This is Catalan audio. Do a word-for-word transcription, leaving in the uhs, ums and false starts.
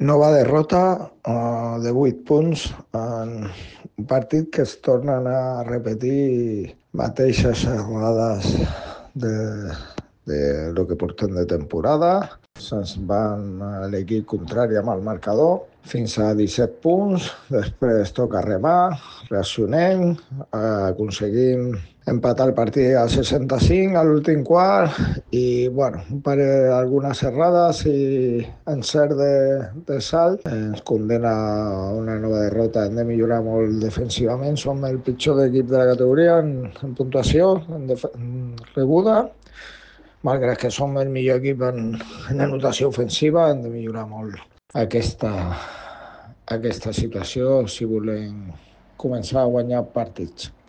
Nova derrota uh, de vuit punts en un partit que es tornen a repetir mateixes errades de, de lo que portem de temporada. Se'ns van a l'equip contrari amb el marcador fins a disset punts, després toca remar, reaccionem, eh, aconseguim empatar el partit a seixanta-cinc a l'últim quart i, bueno, un parell, algunes errades i encert de, de salt ens condena a una nova derrota. Hem de millorar molt defensivament, som el pitjor equip de la categoria en, en puntuació en def en rebuda. Malgrat que som el millor equip en, en anotació ofensiva, hem de millorar molt aquesta, aquesta situació si volem començar a guanyar partits.